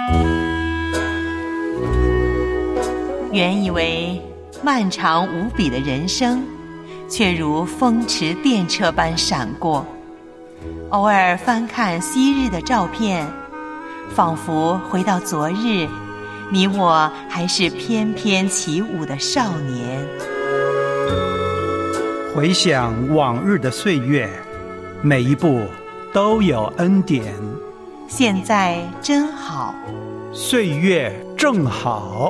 原以为漫长无比的人生，却如风驰电掣般闪过。偶尔翻看昔日的照片，仿佛回到昨日，你我还是翩翩起舞的少年。 回想往日的岁月，每一步都有恩典。 现在真好， 岁月正好。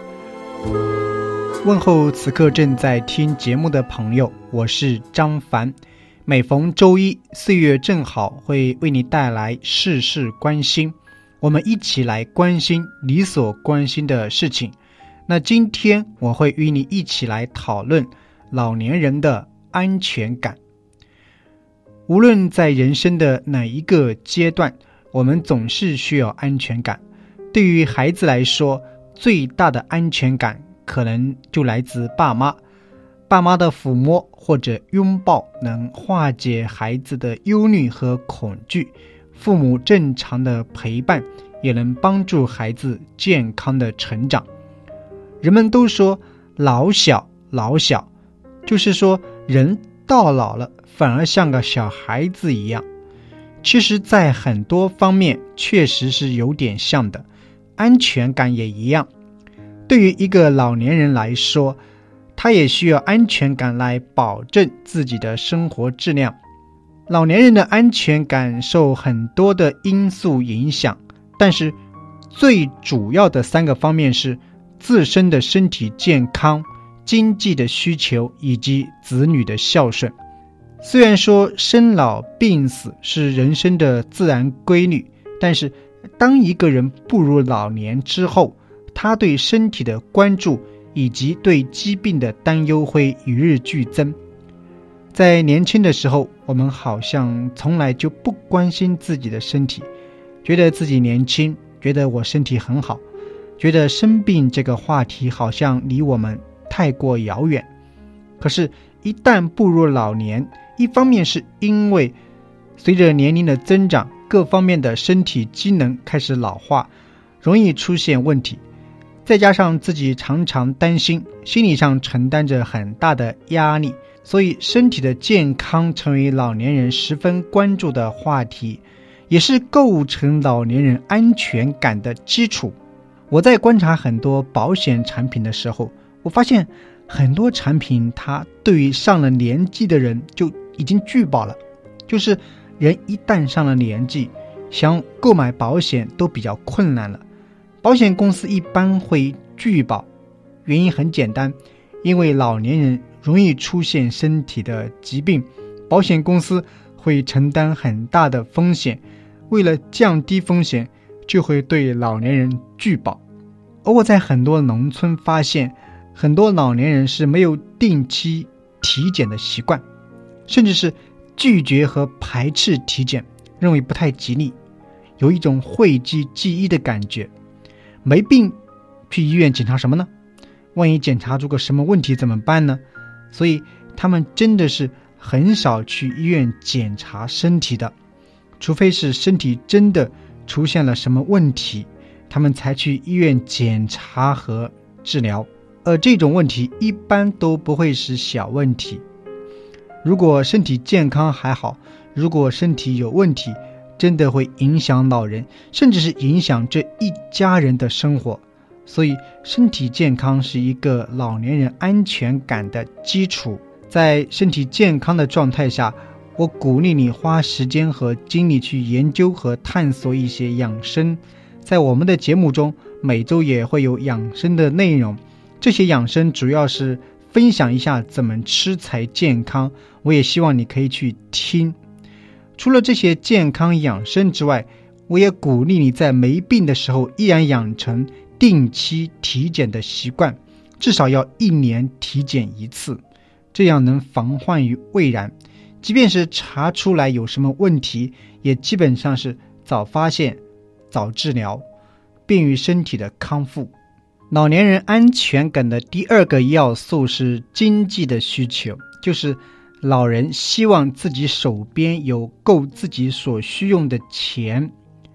问候此刻正在听节目的朋友，我是张凡。每逢周一，岁月正好会为你带来事事关心，我们一起来关心你所关心的事情。那今天我会与你一起来讨论老年人的安全感。无论在人生的哪一个阶段，我们总是需要安全感。对于孩子来说，最大的安全感可能就来自爸妈。爸妈的抚摸或者拥抱能化解孩子的忧虑和恐惧，父母正常的陪伴也能帮助孩子健康的成长。人们都说老小，就是说人到老了反而像个小孩子一样。其实在很多方面确实是有点像的，安全感也一样。对于一个老年人来说，他也需要安全感来保证自己的生活质量。老年人的安全感受很多的因素影响，但是最主要的3个方面是自身的身体健康、经济的需求以及子女的孝顺。虽然说生老病死是人生的自然规律，但是当一个人步入老年之后，他对身体的关注以及对疾病的担忧会与日俱增。在年轻的时候，我们好像从来就不关心自己的身体，觉得自己年轻，觉得我身体很好，觉得生病这个话题好像离我们太过遥远。可是一旦步入老年，一方面是因为随着年龄的增长，各方面的身体机能开始老化，容易出现问题，再加上自己常常担心，心理上承担着很大的压力，所以身体的健康成为老年人十分关注的话题，也是构成老年人安全感的基础。我在观察很多保险产品的时候，我发现很多产品它对于上了年纪的人就已经拒保了，就是人一旦上了年纪，想购买保险都比较困难了。保险公司一般会拒保，原因很简单，因为老年人容易出现身体的疾病，保险公司会承担很大的风险，为了降低风险，就会对老年人拒保。而我在很多农村发现，很多老年人是没有定期体检的习惯，甚至是拒绝和排斥体检，认为不太吉利，有一种讳疾忌医的感觉。没病去医院检查什么呢？万一检查出个什么问题怎么办呢？所以他们真的是很少去医院检查身体的，除非是身体真的出现了什么问题，他们才去医院检查和治疗。而这种问题一般都不会是小问题。如果身体健康还好，如果身体有问题，真的会影响老人，甚至是影响这一家人的生活。所以身体健康是一个老年人安全感的基础。在身体健康的状态下，我鼓励你花时间和精力去研究和探索一些养生。在我们的节目中，每周也会有养生的内容，这些养生主要是分享一下怎么吃才健康，我也希望你可以去听。除了这些健康养生之外，我也鼓励你在没病的时候依然养成定期体检的习惯，至少要1年体检1次，这样能防患于未然。即便是查出来有什么问题，也基本上是早发现早治疗，便于身体的康复。老年人安全感的第2个要素是经济的需求，就是老人希望自己手边有够自己所需用的钱。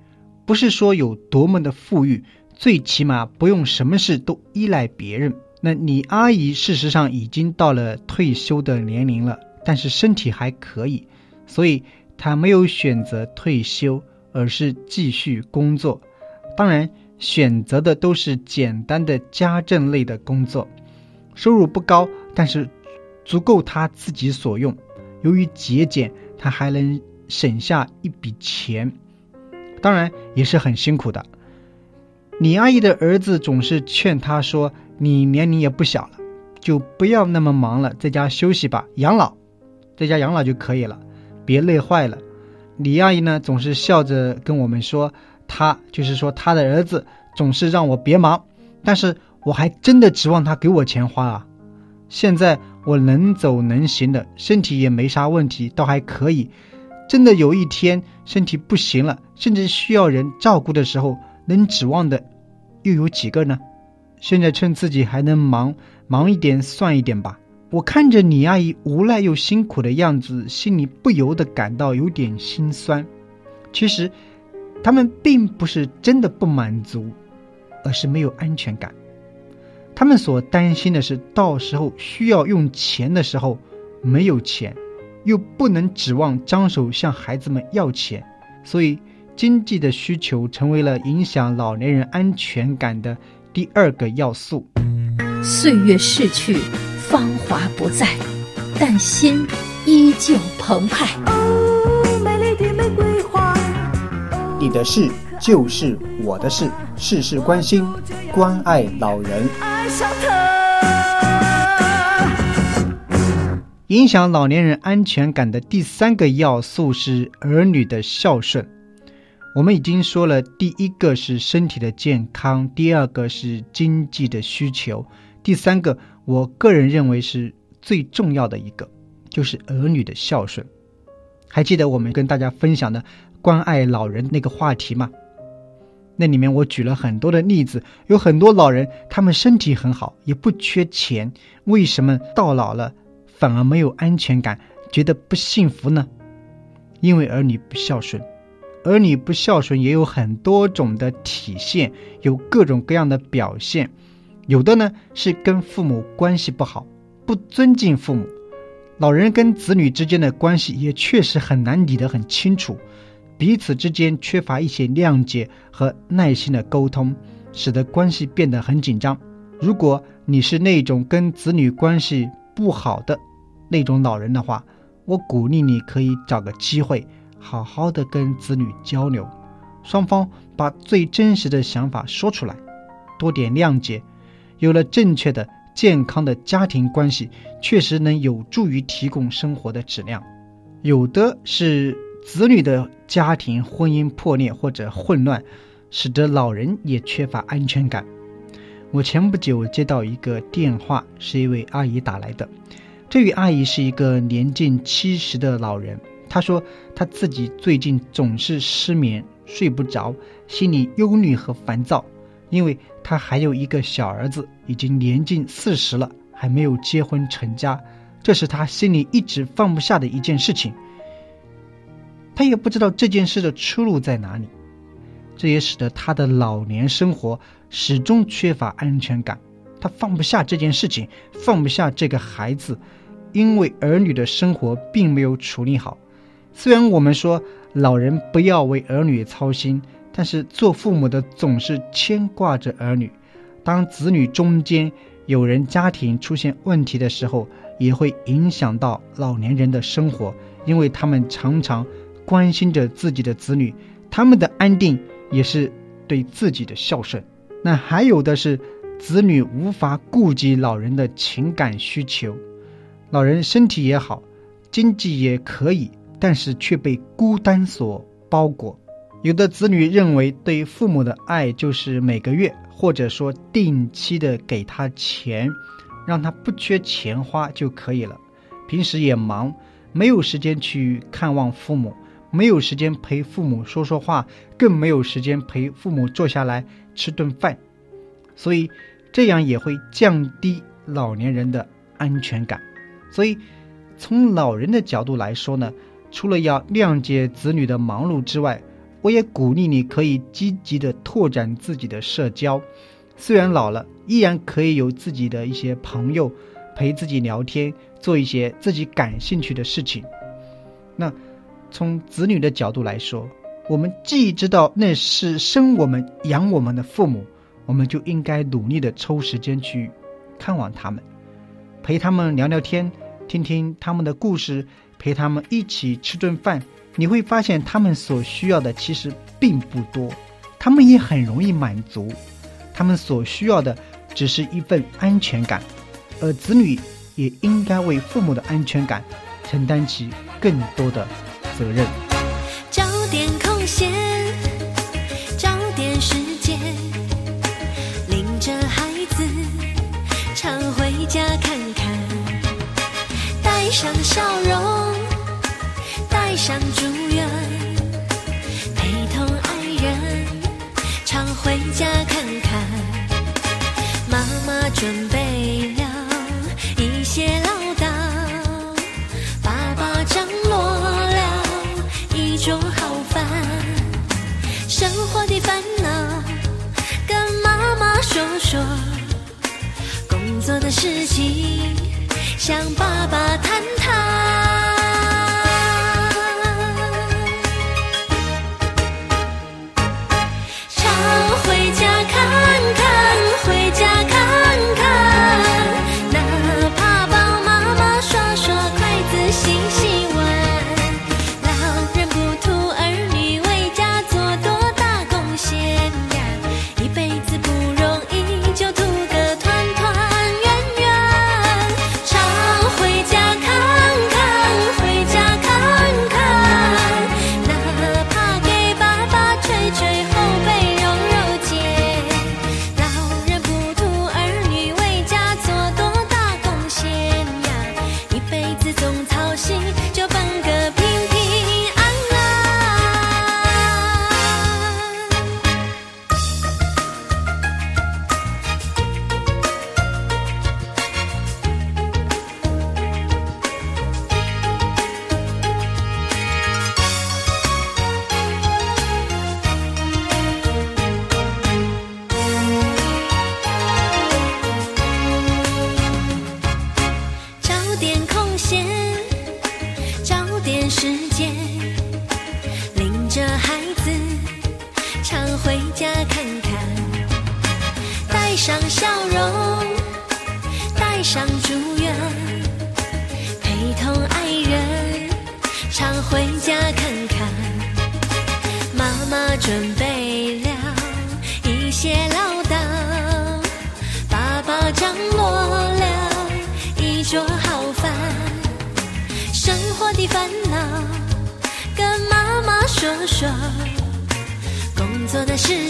不是说有多么的富裕，最起码不用什么事都依赖别人。那你阿姨事实上已经到了退休的年龄了，但是身体还可以，所以她没有选择退休，而是继续工作。当然选择的都是简单的家政类的工作，收入不高，但是足够她自己所用。由于节俭，她还能省下一笔钱，当然也是很辛苦的。你阿姨的儿子总是劝她说，你年龄也不小了，就不要那么忙了，在家休息吧，在家养老就可以了，别累坏了。李阿姨呢，总是笑着跟我们说，她的儿子总是让我别忙，但是我还真的指望他给我钱花啊。现在我能走能行的，身体也没啥问题，倒还可以。真的有一天身体不行了，甚至需要人照顾的时候，能指望的又有几个呢？现在趁自己还能忙一点算一点吧。我看着你阿姨无奈又辛苦的样子，心里不由得感到有点心酸。其实他们并不是真的不满足，而是没有安全感。他们所担心的是，到时候需要用钱的时候没有钱，又不能指望张手向孩子们要钱，所以经济的需求成为了影响老年人安全感的第二个要素。 岁月逝去，芳华不再，但心依旧澎湃。 美丽的玫瑰花， 你的事就是我的事，事事关心，关爱老人。 爱上她。 影响老年人安全感的第三个要素是儿女的孝顺。我们已经说了，第一个是身体的健康，第二个是经济的需求，第三个我个人认为是最重要的一个，就是儿女的孝顺。还记得我们跟大家分享的关爱老人那个话题吗？那里面我举了很多的例子，有很多老人他们身体很好，也不缺钱，为什么到老了反而没有安全感，觉得不幸福呢？因为儿女不孝顺。儿女不孝顺也有很多种的体现，有各种各样的表现。有的呢是跟父母关系不好，不尊敬父母。老人跟子女之间的关系也确实很难理得很清楚，彼此之间缺乏一些谅解和耐心的沟通，使得关系变得很紧张。如果你是那种跟子女关系不好的那种老人的话，我鼓励你可以找个机会好好的跟子女交流，双方把最真实的想法说出来，多点谅解。有了正确的健康的家庭关系，确实能有助于提供生活的质量。有的是子女的家庭婚姻破裂或者混乱，使得老人也缺乏安全感。我前不久接到一个电话，是一位阿姨打来的。这位阿姨是一个年近70的老人，她说她自己最近总是失眠，睡不着，心里忧虑和烦躁，因为她还有一个小儿子，已经年近40了，还没有结婚成家，这是她心里一直放不下的一件事情。她也不知道这件事的出路在哪里，这也使得她的老年生活始终缺乏安全感。她放不下这件事情，放不下这个孩子，因为儿女的生活并没有处理好。虽然我们说老人不要为儿女操心，但是做父母的总是牵挂着儿女。当子女中间有人家庭出现问题的时候，也会影响到老年人的生活，因为他们常常关心着自己的子女，他们的安定也是对自己的孝顺。那还有的是子女无法顾及老人的情感需求，老人身体也好，经济也可以，但是却被孤单所包裹。有的子女认为对父母的爱就是每个月或者说定期的给他钱，让他不缺钱花就可以了。平时也忙，没有时间去看望父母，没有时间陪父母说说话，更没有时间陪父母坐下来吃顿饭，所以这样也会降低老年人的安全感。所以从老人的角度来说呢，除了要谅解子女的忙碌之外， 我也鼓励你可以积极的拓展自己的社交，虽然老了，依然可以有自己的一些朋友陪自己聊天，做一些自己感兴趣的事情。那从子女的角度来说，我们既知道那是生我们养我们的父母，我们就应该努力的抽时间去看望他们，陪他们聊聊天，听听他们的故事，陪他们一起吃顿饭。你会发现他们所需要的其实并不多，他们也很容易满足，他们所需要的只是一份安全感，而子女也应该为父母的安全感承担起更多的责任。 找点空闲，找点时间，领着孩子常回家看看，带上笑容，带上祝愿，陪同爱人常回家看看。妈妈准备了一些唠叨，爸爸张罗了一桌好饭，生活的烦恼跟妈妈说说，工作的事情向爸爸谈谈。常回家看看，回家看看，哪怕帮妈妈刷刷筷子洗洗碗，老人不图儿女为家做多大贡献呀，一辈子不容易，就图个团团圆圆。常回家看看，回家看看，哪怕给爸爸捶捶后背揉揉肩，老人不图儿女为家做多大贡献呀，一辈子总操心，就奔个平平安安。找点空闲，找点时间，领着孩子常回家看看，带上笑容，带上祝愿，陪同爱人常回家看看。妈妈准备了一些唠叨，爸爸张罗了一桌好饭，生活的烦恼跟妈妈说说，工作的事